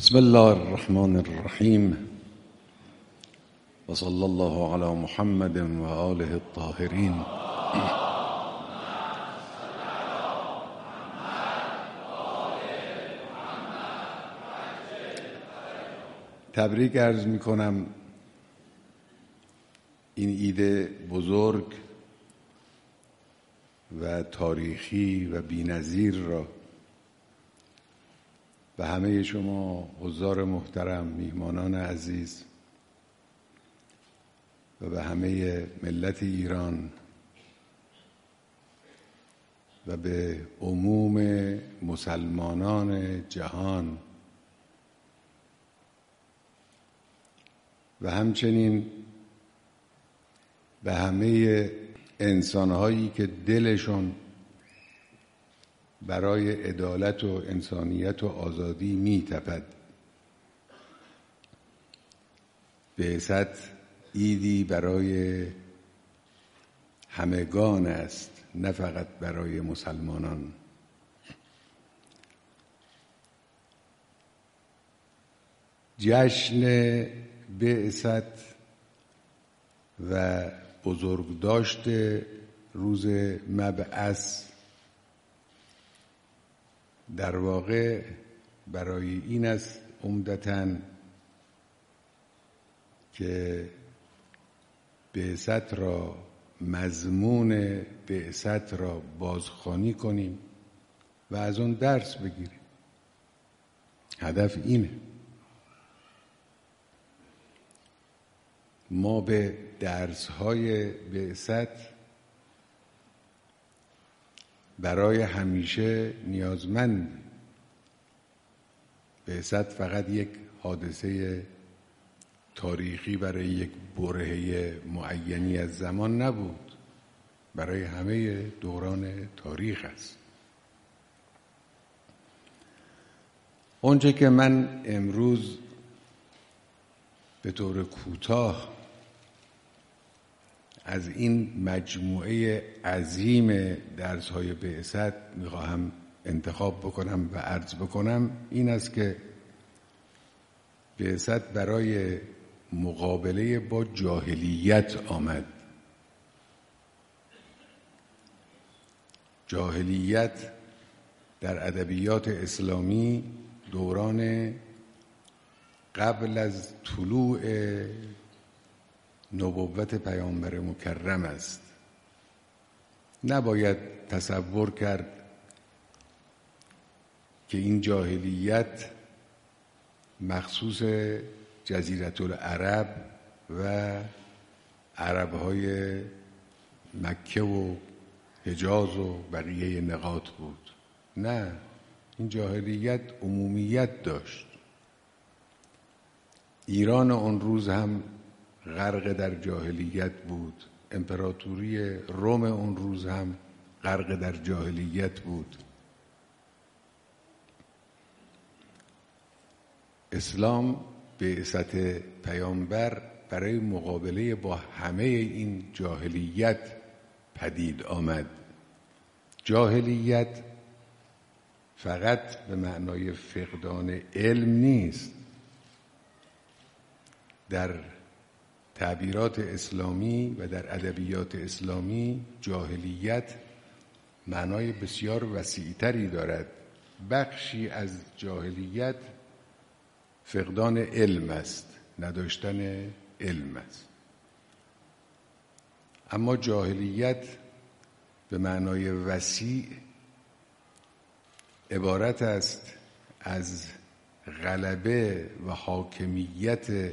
بسم الله الرحمن الرحیم و صلی الله علی محمد و آله الطاهرین. تبریک عرض می کنم این عید بزرگ و تاریخی و بی‌نظیر را به همه شما حضار محترم، میهمانان عزیز و به همه ملت ایران و به عموم مسلمانان جهان و همچنین به همه انسانهایی که دلشون برای عدالت و انسانیت و آزادی می‌تپد. بعثت عیدی برای همگان است، نه فقط برای مسلمانان. جشن بعثت و بزرگداشت روز مبعث در واقع برای این است عمدتاً که بعثت را، مضمون بعثت را بازخوانی کنیم و از اون درس بگیریم. هدف اینه. ما به درس‌های بعثت برای همیشه نیازمند. بعثت فقط یک حادثه تاریخی برای یک برهه معینی از زمان نبود، برای همه دوران تاریخ است. اونچه که من امروز به طور کوتاه از این مجموعه عظیم درس‌های بعثت می‌خواهم انتخاب بکنم و عرض بکنم این است که بعثت برای مقابله با جاهلیت آمد. جاهلیت در ادبیات اسلامی دوران قبل از طلوع نبوت پیامبر مکرم است. نباید تصور کرد که این جاهلیت مخصوص جزیره العرب و عربهای مکه و حجاز و بقیه نقاط بود. نه، این جاهلیت عمومیت داشت. ایران اون روز هم غرق در جاهلیت بود. امپراتوری روم اون روز هم غرق در جاهلیت بود. اسلام بعثت پیامبر برای مقابله با همه این جاهلیت پدید آمد. جاهلیت فقط به معنای فقدان علم نیست. در تعبیرات اسلامی و در ادبیات اسلامی جاهلیت معنای بسیار وسیع‌تری دارد. بخشی از جاهلیت فقدان علم است، نداشتن علم است. اما جاهلیت به معنای وسیع عبارت است از غلبه و حاکمیت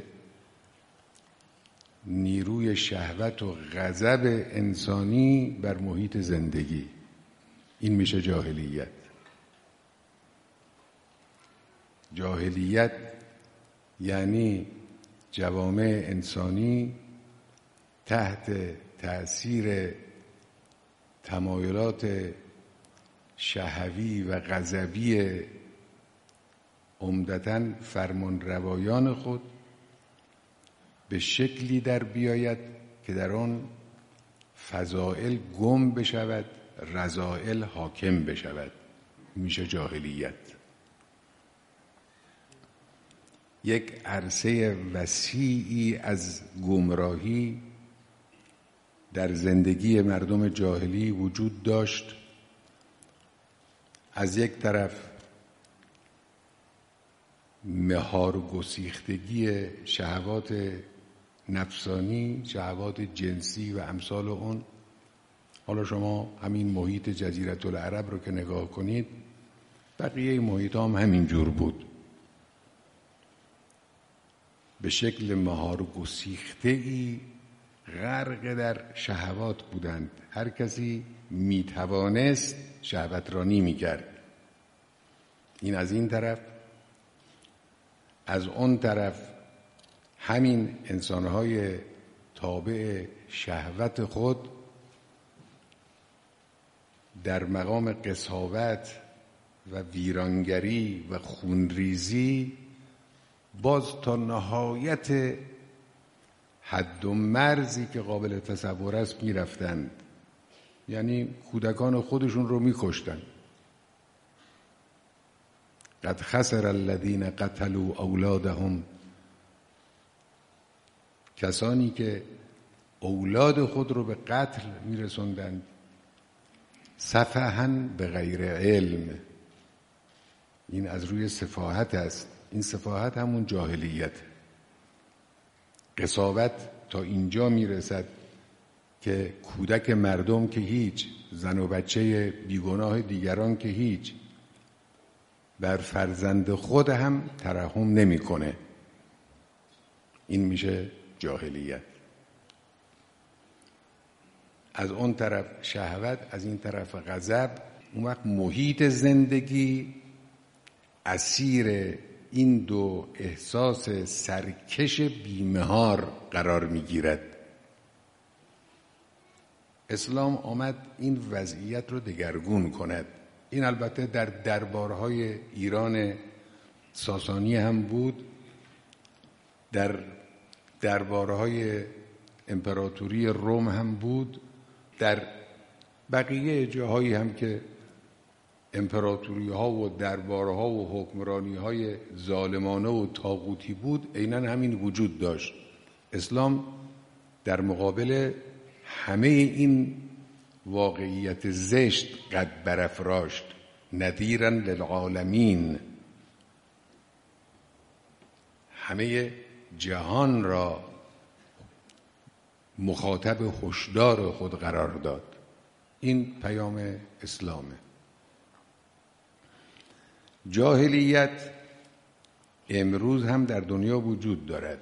نیروی شهوت و غضب انسانی بر محیط زندگی. این میشه جاهلیت. جاهلیت یعنی جوامع انسانی تحت تأثیر تمایلات شهوی و غضبی عمدتاً فرمانروایان خود به شکلی در بیاید که در آن فضائل گم بشود، رذائل حاکم بشود. میشه جاهلیت. یک عرصه وسیعی از گمراهی در زندگی مردم جاهلی وجود داشت. از یک طرف مهار و گسیختگی شهوات نفسانی، شهوات جنسی و امثال اون. حالا شما همین محیط جزیره العرب رو که نگاه کنید، بقیه محیط هم همین جور بود، به شکل مهار و گسیخته‌ای غرق در شهوات بودند. هر کسی میتوانست شهوترانی میکرد. این از این طرف. از اون طرف همین انسانهای تابع شهوت خود در مقام قساوت و ویرانگری و خونریزی باز تا نهایت حد و مرزی که قابل تصور است میرفتند. یعنی کودکان خودشون رو میکشتن. قد خسر الذین قتلوا اولادهم، کسانی که اولاد خود رو به قتل میرسوندند سفها به غیر علم. این از روی سفاهت است. این سفاهت همون جاهلیت. قساوت تا اینجا میرسد که کودک مردم که هیچ، زن و بچه بیگناه دیگران که هیچ، بر فرزند خود هم ترحم نمیکنه. این میشه جاهلیت. از اون طرف شهوت، از این طرف غضب. اون وقت محیط زندگی اسیر این دو احساس سرکش بیمهار قرار میگیرد. اسلام آمد این وضعیت رو دگرگون کند. این البته در دربارهای ایران ساسانی هم بود، در دربارهای امپراتوری روم هم بود، در بقیه جاهایی هم که امپراتوری ها و دربارها و حکمرانی های ظالمانه و طاغوتی بود، عیناً همین وجود داشت. اسلام در مقابل همه این واقعیت زشت قد برافراشت. نذیراً للعالمین، همه جهان را مخاطب هشدار خود قرار داد. این پیام اسلامه. جاهلیت امروز هم در دنیا وجود دارد.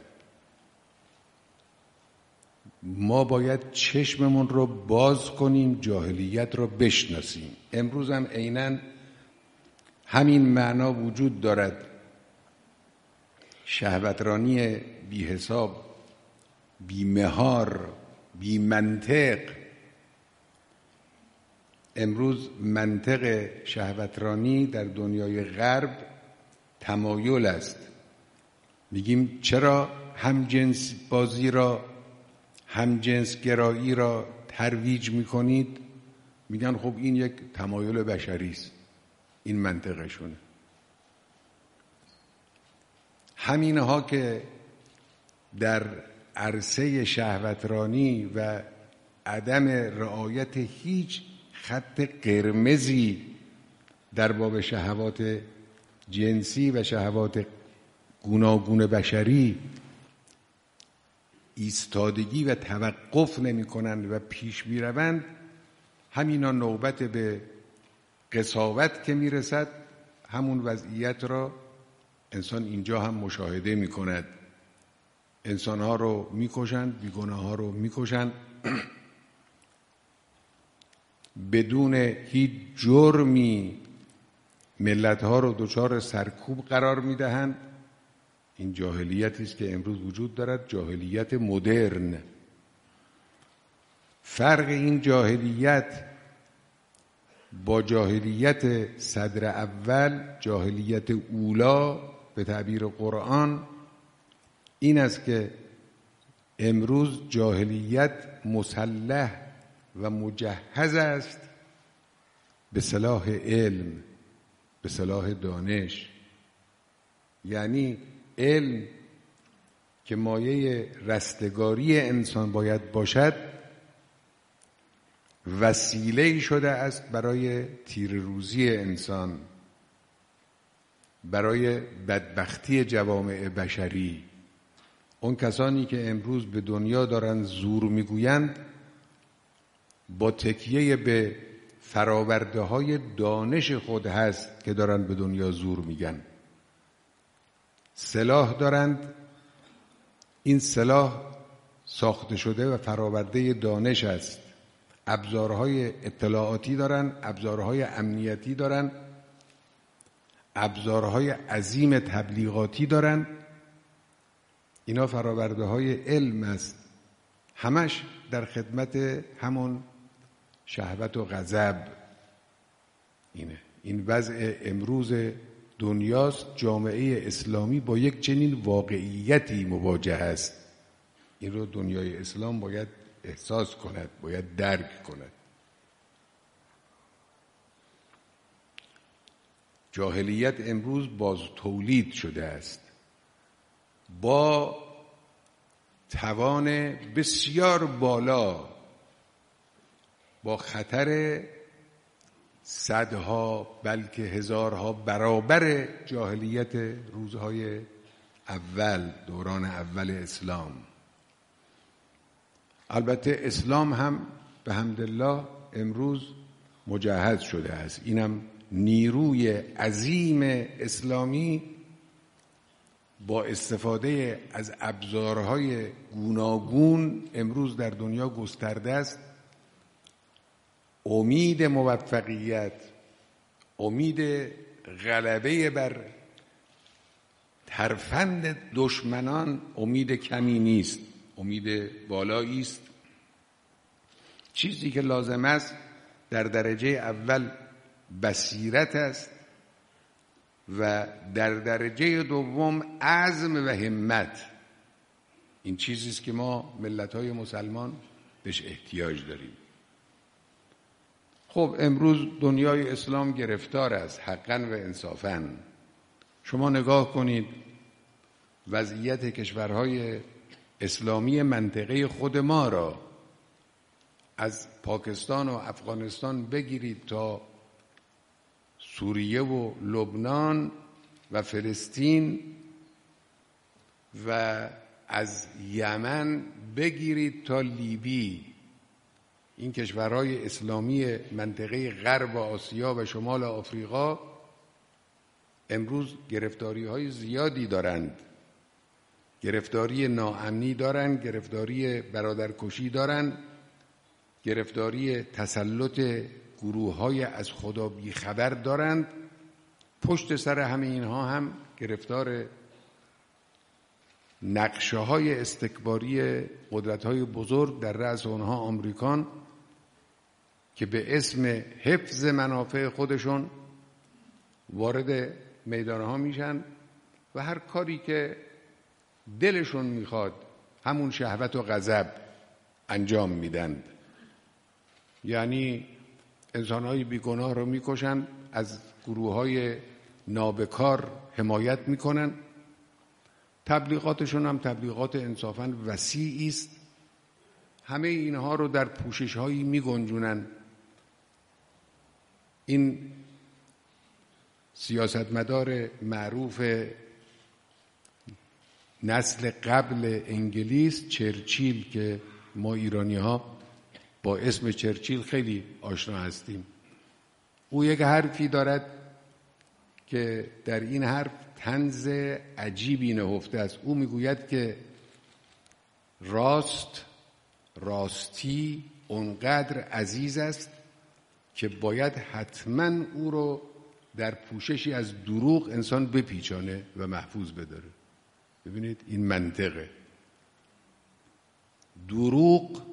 ما باید چشممون رو باز کنیم، جاهلیت رو بشناسیم. امروز هم عیناً همین معنا وجود دارد. شهوترانی بی حساب، بی مهار، بی منطق. امروز منطق شهوترانی در دنیای غرب تمایل است. میگیم چرا همجنس بازی را، همجنس گرایی را ترویج میکنید؟ میگن خب این یک تمایل بشری است. این منطقشونه. همینها که در عرصه شهوترانی و عدم رعایت هیچ خط قرمزی در باب شهوات جنسی و شهوات گوناگون بشری ایستادگی و توقف نمی کنند و پیش می روند، همینا نوبت به قساوت که می رسد، همون وضعیت را انسان اینجا هم مشاهده می کند. انسانها رو می کشند، بیگناه ها رو می کشند، بدون هیچ جرمی ملت ها رو دچار سرکوب قرار می دهند. این جاهلیتی است که امروز وجود دارد، جاهلیت مدرن. فرق این جاهلیت با جاهلیت صدر اول، جاهلیت اولا به تعبیر قرآن، این است که امروز جاهلیت مسلح و مجهز است به سلاح علم، به سلاح دانش. یعنی علم که مایه رستگاری انسان باید باشد وسیله شده است برای تیره‌روزی انسان، برای بدبختی جوامع بشری. اون کسانی که امروز به دنیا دارن زور میگویند با تکیه به فراورده های دانش خود هست که دارن به دنیا زور میگن. سلاح دارند، این سلاح ساخته شده و فراورده دانش است. ابزارهای اطلاعاتی دارن، ابزارهای امنیتی دارن، ابزارهای عظیم تبلیغاتی دارن. اینا فراورده های علم است، همش در خدمت همون شهوت و غضب. این وضع امروز دنیاست. جامعه اسلامی با یک چنین واقعیتی مواجه است. این رو دنیای اسلام باید احساس کند، باید درک کند. جاهلیت امروز باز تولید شده است با توان بسیار بالا، با خطر صدها بلکه هزارها برابر جاهلیت روزهای اول، دوران اول اسلام. البته اسلام هم به حمدالله امروز مجهز شده است. اینم نیروی عظیم اسلامی با استفاده از ابزارهای گوناگون امروز در دنیا گسترده است. امید موفقیت، امید غلبه بر ترفند دشمنان امید کمی نیست، امید بالایی است. چیزی که لازم است در درجه اول بصیرت است و در درجه دوم عزم و همت. این چیزی است که ما ملت‌های مسلمان بهش احتیاج داریم. خب امروز دنیای اسلام گرفتار است، حقاً و انصافاً. شما نگاه کنید وضعیت کشورهای اسلامی منطقه خود ما را، از پاکستان و افغانستان بگیرید تا سوریه و لبنان و فلسطین و از یمن بگیرید تا لیبی. این کشورهای اسلامی منطقه غرب آسیا و شمال آفریقا امروز گرفتاری‌های زیادی دارند. گرفتاری ناامنی دارند، گرفتاری برادرکشی دارند، گرفتاری تسلط گروه‌های از خدا بیخبر دارند. پشت سر همه اینها هم گرفتار نقشه‌های استکباری قدرت‌های بزرگ در رأس آنها آمریکان که به اسم حفظ منافع خودشون وارد میدانها میشن و هر کاری که دلشون میخواد، همون شهوت و غضب، انجام میدن. یعنی انسانهای بیگناه رو میکشن، از گروههای نابکار حمایت میکنن. تبلیغاتشون هم تبلیغات انصافاً وسیعی است. همه اینها رو در پوشش‌هایی میگنجونن. این سیاستمدار معروف نسل قبل انگلیس، چرچیل، که ما ایرانی‌ها با اسم چرچیل خیلی آشنا هستیم، او یک حرفی دارد که در این حرف طنز عجیبی نهفته است. او میگوید که راستی اونقدر عزیز است که باید حتما او رو در پوششی از دروغ انسان بپیچانه و محفوظ بداره. ببینید این منطقه. دروغ،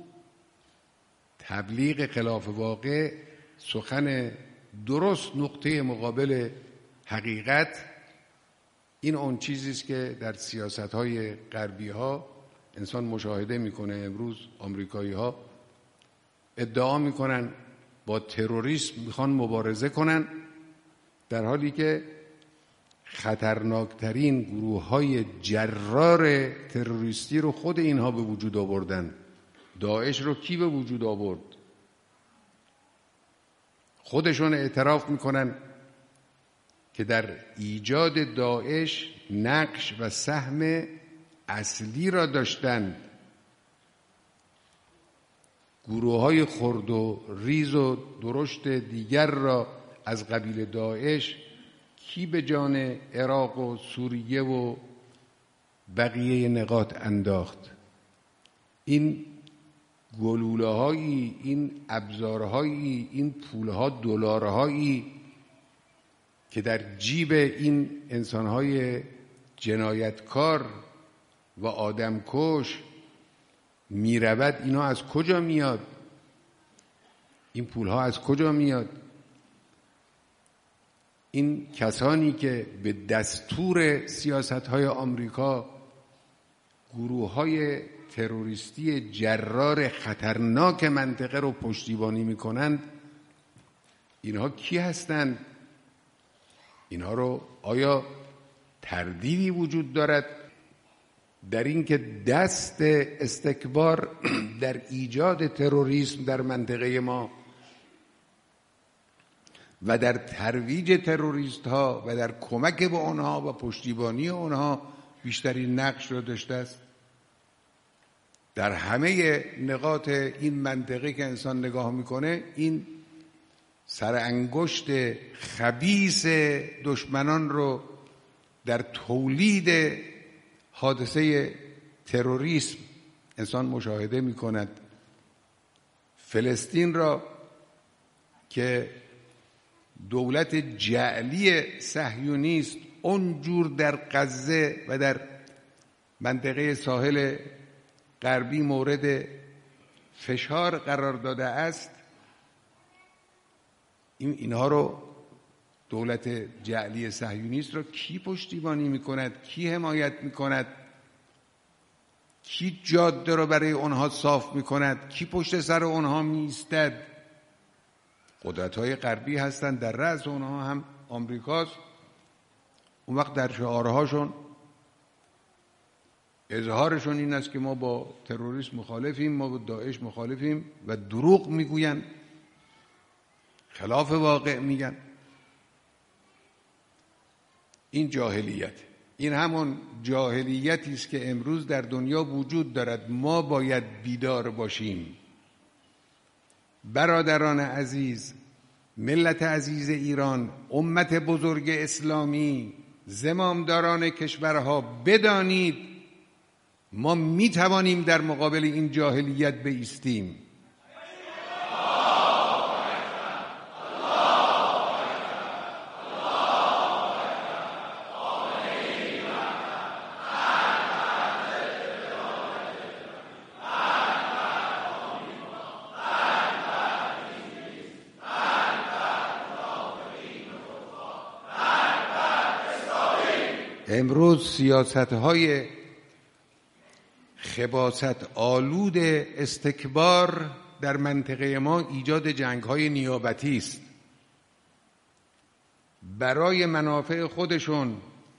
تبلیغ خلاف واقع، سخن درست نقطه مقابل حقیقت، این اون چیزی است که در سیاست‌های غربی‌ها انسان مشاهده میکنه. امروز آمریکایی‌ها ادعا میکنن با تروریسم میخوان مبارزه کنن، در حالی که خطرناکترین گروه‌های جرار تروریستی رو خود اینها به وجود آوردن. داعش رو کی به وجود آورد؟ خودشون اعتراف میکنن که در ایجاد داعش نقش و سهم اصلی را داشتند. گروه‌های خرد و ریز و درشت دیگر را از قبیل داعش کی به جان عراق و سوریه و بقیه نقاط انداخت؟ این گلوله‌هایی، این ابزارهایی، این پولها، دلارهایی که در جیب این انسانهای جنایتکار و آدمکش میرود، اینا از کجا میاد؟ این پولها از کجا میاد؟ این کسانی که به دستور سیاست‌های آمریکا گروه‌های تروریستی جرار خطرناک منطقه رو پشتیبانی میکنند، اینها کی هستند؟ اینها رو آیا تردیدی وجود دارد در این که دست استکبار در ایجاد تروریسم در منطقه ما و در ترویج تروریست ها و در کمک به آنها و پشتیبانی آنها بیشترین نقش را داشته است؟ در همه نقاط این منطقه که انسان نگاه میکنه، این سرانگشت خبیث دشمنان رو در تولید حادثه تروریسم انسان مشاهده میکند. فلسطین را که دولت جعلی صهیونیست اونجور در غزه و در منطقه ساحل غربی مورد فشار قرار داده است، اینها رو دولت جعلی صهیونیست را کی پشتیبانی میکند؟ کی حمایت میکند؟ کی جاده رو برای اونها صاف میکند؟ کی پشت سر اونها میایستد؟ قدرت‌های غربی هستند، در رأس اونها هم آمریکاست. اون وقت در شعارهاشون اظهارشون این است که ما با تروریسم مخالفیم، ما با داعش مخالفیم و دروغ میگوین، خلاف واقع میگن. این جاهلیت، این همون جاهلیتی است که امروز در دنیا وجود دارد. ما باید بیدار باشیم. برادران عزیز، ملت عزیز ایران، امت بزرگ اسلامی، زمامداران کشورها، بدانید ما می توانیم در مقابل این جاهلیت بایستیم. امروز سیاست‌های خباثت آلود استکبار در منطقه ما ایجاد جنگ‌های نیابتی است. برای منافع خودشون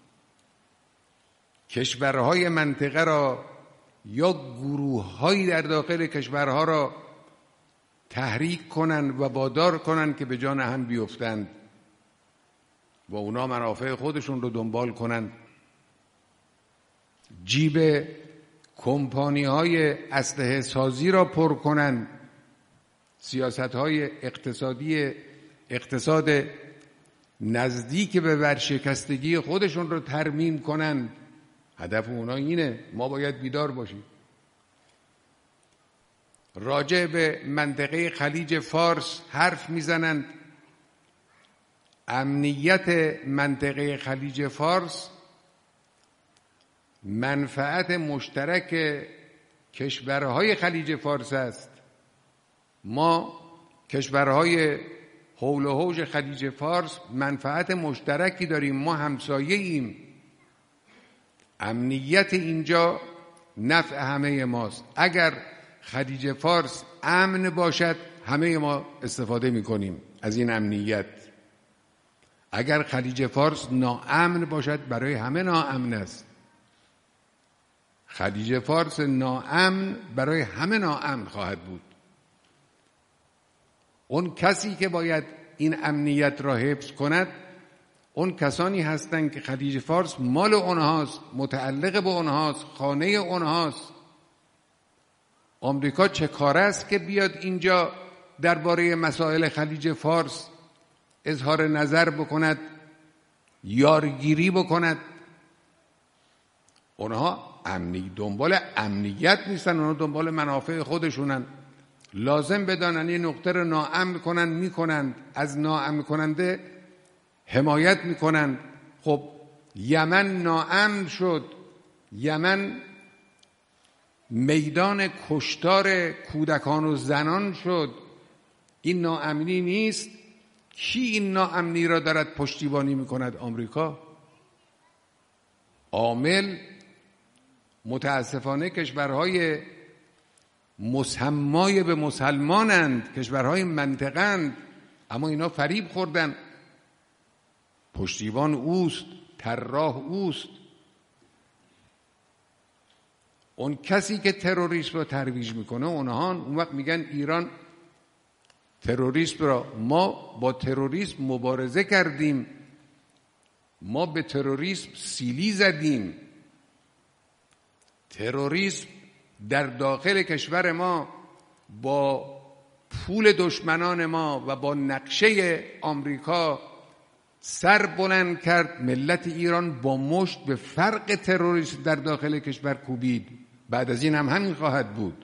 کشورهای منطقه را یا گروه‌هایی در داخل کشورها را تحریک کنند و وادار کنند که به جان هم بیفتند و اونا منافع خودشون رو دنبال کنند. جیب کمپانی‌های اسلحه سازی را پر کنند. سیاست‌های اقتصاد نزدیک به ورشکستگی خودشون رو ترمیم کنند. هدف اونا اینه. ما باید بیدار باشیم. راجع به منطقه خلیج فارس حرف میزنند. امنیت منطقه خلیج فارس منفعت مشترک کشورهای خلیج فارس است. ما کشورهای حول و حوض خلیج فارس منفعت مشترکی داریم. ما همسایه ایم. امنیت اینجا نفع همه ماست. اگر خلیج فارس امن باشد همه ما استفاده میکنیم از این امنیت. اگر خلیج فارس ناامن باشد برای همه ناامن است. خلیج فارس ناامن برای همه ناامن خواهد بود. اون کسی که باید این امنیت را حفظ کند اون کسانی هستند که خلیج فارس مال اونهاست، متعلق به اونهاست، خانه اونهاست. آمریکا چه کار است که بیاد اینجا درباره مسائل خلیج فارس اظهار نظر بکند، یارگیری بکند؟ اونها دنبال امنیت نیستن، اونها دنبال منافع خودشونن. لازم بدانن این نقطه رو ناامن کنن، میکنن، از ناامن کننده حمایت میکنن. خب یمن ناامن شد، یمن میدان کشتار کودکان و زنان شد. این ناامنی نیست؟ کی این ناامنی را دارد پشتیبانی میکند؟ آمریکا. عامل متاسفانه کشورهای مسمای به مسلمانند، کشورهای منطقه‌اند، اما اینا فریب خوردن. پشتیبان اوست، طراح اوست. اون کسی که تروریسم رو ترویج میکنه اونها اون وقت میگن ایران تروریسم را، ما با تروریسم مبارزه کردیم، ما به تروریسم سیلی زدیم. تروریسم در داخل کشور ما با پول دشمنان ما و با نقشه آمریکا سر بلند کرد. ملت ایران با مشت به فرق تروریسم در داخل کشور کوبید. بعد از این هم همین خواهد بود.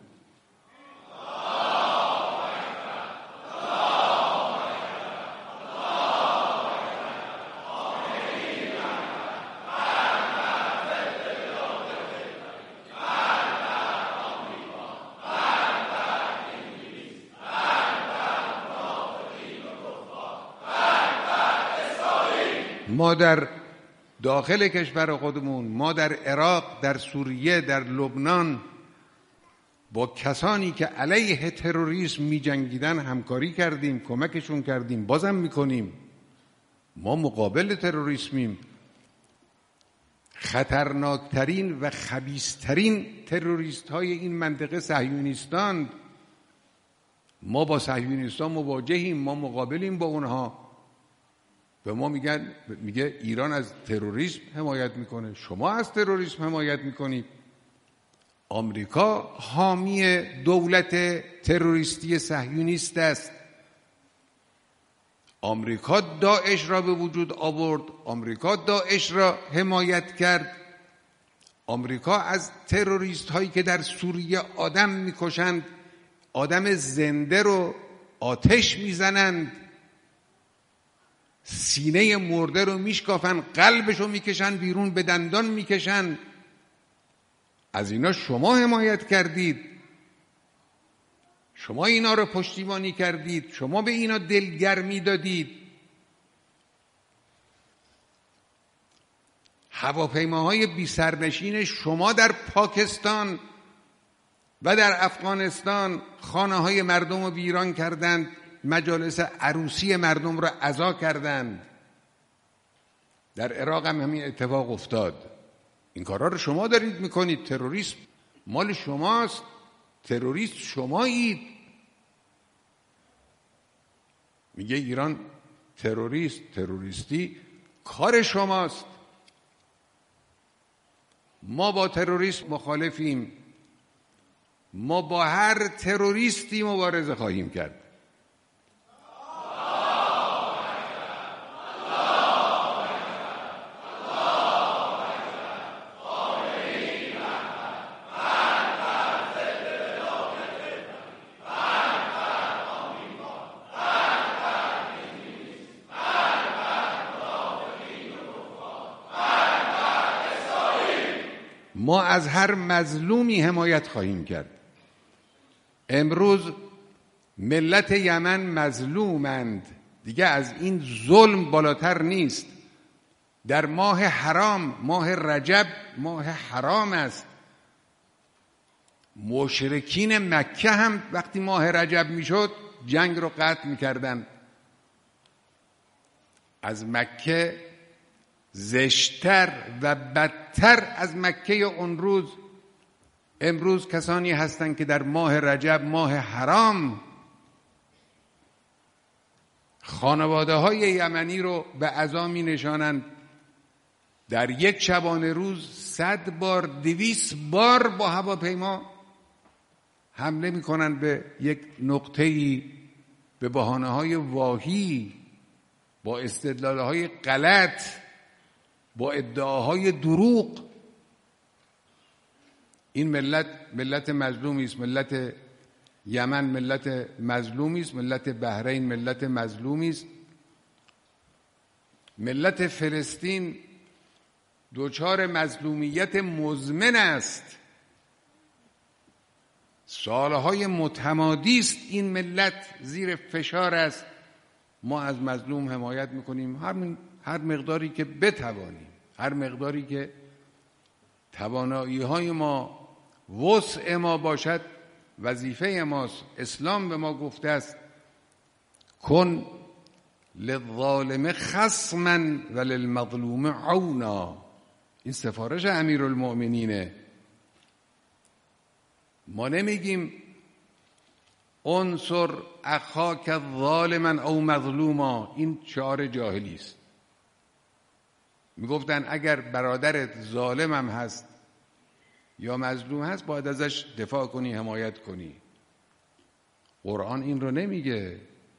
ما در داخل کشور خودمون، ما در عراق، در سوریه، در لبنان با کسانی که علیه تروریسم می جنگیدن همکاری کردیم، کمکشون کردیم، بازم میکنیم. ما مقابل تروریسمیم. خطرناکترین و خبیثترین تروریست های این منطقه صهیونیستان. ما با صهیونیستان مواجهیم، ما مقابلیم با اونها. به ما میگه ایران از تروریسم حمایت میکنه، شما از تروریسم حمایت میکنید. آمریکا حامی دولت تروریستی صهیونیست است. آمریکا داعش را به وجود آورد، آمریکا داعش را حمایت کرد. آمریکا از تروریست هایی که در سوریه آدم میکشند، آدم زنده رو آتش میزنند، سینه مرده رو میشکافن، قلبش رو میکشن بیرون، به دندان میکشن. از اینا شما حمایت کردید، شما اینا رو پشتیبانی کردید، شما به اینا دلگرمی دادید. هواپیماهای بی سرنشین شما در پاکستان و در افغانستان خانه های مردم رو ویران کردند، مجالس عروسی مردم را عزا کردند. در عراق هم همین اتفاق افتاد. این کارا رو شما دارید میکنید. تروریسم مال شماست، تروریست شمایید. میگه ایران تروریستی کار شماست. ما با تروریسم مخالفیم. ما با هر تروریستی مبارزه خواهیم کرد. ما از هر مظلومی حمایت خواهیم کرد. امروز ملت یمن مظلومند، دیگه از این ظلم بالاتر نیست. در ماه حرام، ماه رجب ماه حرام است. مشرکین مکه هم وقتی ماه رجب میشد جنگ رو قطع میکردن. از مکه زشتر و بدتر از مکه اون روز امروز کسانی هستند که در ماه رجب، ماه حرام، خانواده های یمنی رو به عزا می نشانند. در یک شبانه روز 100 بار 200 بار با هواپیما حمله می کنند به یک نقطه‌ای به بهانه‌های واهی، با استدلال‌های غلط، با ادعاهای دروغ. این ملت مظلومی است. ملت یمن ملت مظلومی است. ملت بحرین ملت مظلومی است. ملت فلسطین دچار مظلومیت مزمن است. سالهای متمادی است این ملت زیر فشار است. ما از مظلوم حمایت میکنیم هر مقداری که بتوانیم، هر مقداری که توانایی های ما، وسع ما باشد. وظیفه ماست. اسلام به ما گفته است کن للظالم خصما وللمظلوم عونا. این سفارش امیرالمؤمنینه. ما نمیگیم انصر اخاک ظالما او مظلوما. این شعار جاهلی است. میگفتن اگر برادرت ظالم هم هست یا مظلوم هست باید ازش دفاع کنی، حمایت کنی. قرآن این رو نمیگه.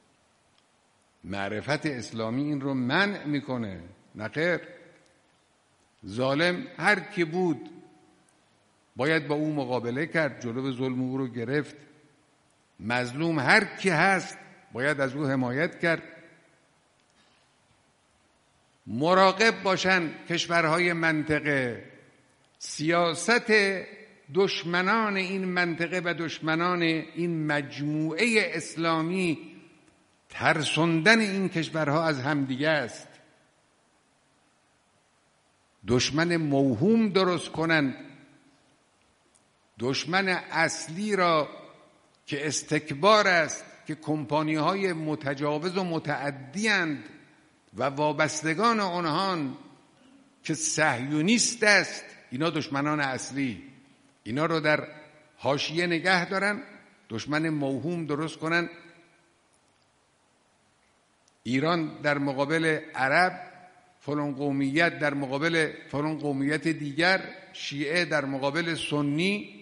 معرفت اسلامی این رو منع میکنه. نخیر، ظالم هر کی بود باید با او مقابله کرد، جلو ظلم او رو گرفت. مظلوم هر کی هست باید از او حمایت کرد. مراقب باشن کشورهای منطقه. سیاست دشمنان این منطقه و دشمنان این مجموعه اسلامی ترساندن این کشورها از همدیگه است. دشمن موهوم درست کنند. دشمن اصلی را که استکبار است، که کمپانی‌های متجاوز و متعدی اند و وابستگان آنهان که صهیونیست است، اینا دشمنان اصلی. اینا رو در حاشیه نگه دارن، دشمن موهوم درست کنن. ایران در مقابل عرب، فلان قومیت در مقابل فلان قومیت دیگر، شیعه در مقابل سنی.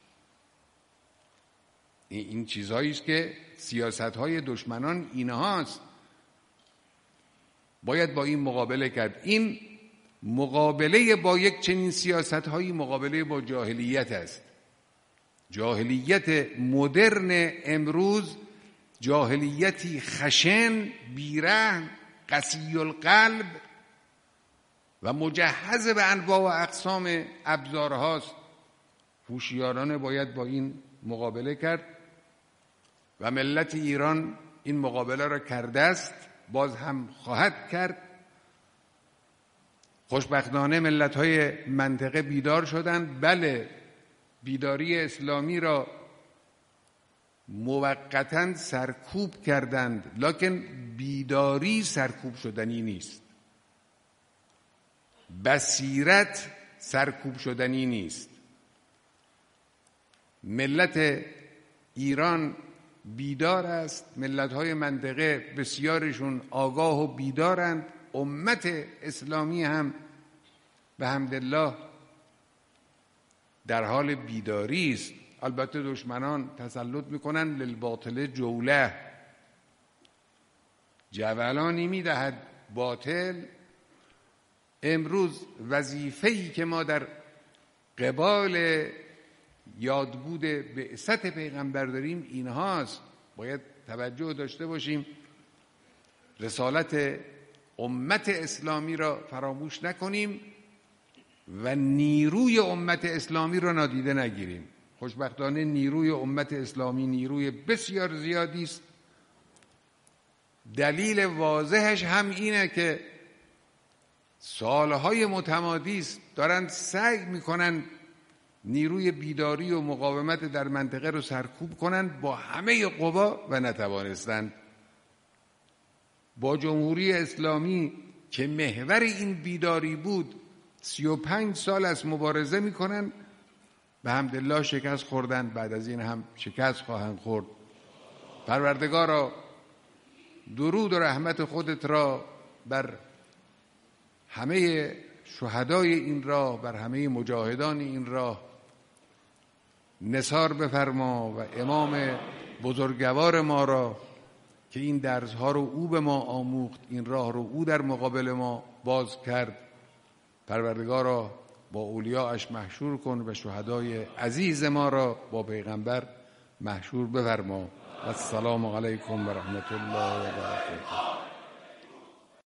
این چیزهایی است که سیاست‌های دشمنان اینهاست. باید با این مقابله کرد. این مقابله با یک چنین سیاست‌هایی مقابله با جاهلیت است. جاهلیت مدرن امروز جاهلیتی خشن، بیرحم، قسی القلب و مجهز به انواع و اقسام ابزارهاست. هوشیارانه باید با این مقابله کرد و ملت ایران این مقابله را کرده است، باز هم خواهد کرد. خوشبختانه ملت‌های منطقه بیدار شدند. بله، بیداری اسلامی را موقتاً سرکوب کردند، لکن بیداری سرکوب شدنی نیست. بصیرت سرکوب شدنی نیست. ملت ایران بیدار است. ملت‌های منطقه بسیارشون آگاه و بیدارند. امت اسلامی هم به حمدالله در حال بیداری است. البته دشمنان تسلط میکنن للباطل جوله. جولانی میدهد باطل. امروز وظیفه‌ای که ما در قبال یادبود بعثت پیغمبر داریم اینهاست. باید توجه داشته باشیم، رسالت امت اسلامی را فراموش نکنیم و نیروی امت اسلامی را نادیده نگیریم. خوشبختانه نیروی امت اسلامی نیروی بسیار زیادی است. دلیل واضحش هم اینه که سالهای متمادی است دارن سعی میکنن نیروی بیداری و مقاومت در منطقه رو سرکوب کنن با همه قوا و نتوانستند. با جمهوری اسلامی که محور این بیداری بود 35 سال از مبارزه میکنن، به حمدالله شکست خوردن، بعد از این هم شکست خواهند خورد. پروردگارا درود و رحمت خودت را بر همه شهدای این راه، بر همه مجاهدان این راه نثار بفرما و امام بزرگوار ما را که این درس‌ها رو او به ما آموخت، این راه رو او در مقابل ما باز کرد، پروردگارا با اولیاءش محشور کن و شهدای عزیز ما را با پیغمبر محشور بفرما. السلام علیکم و رحمت الله و برکاته.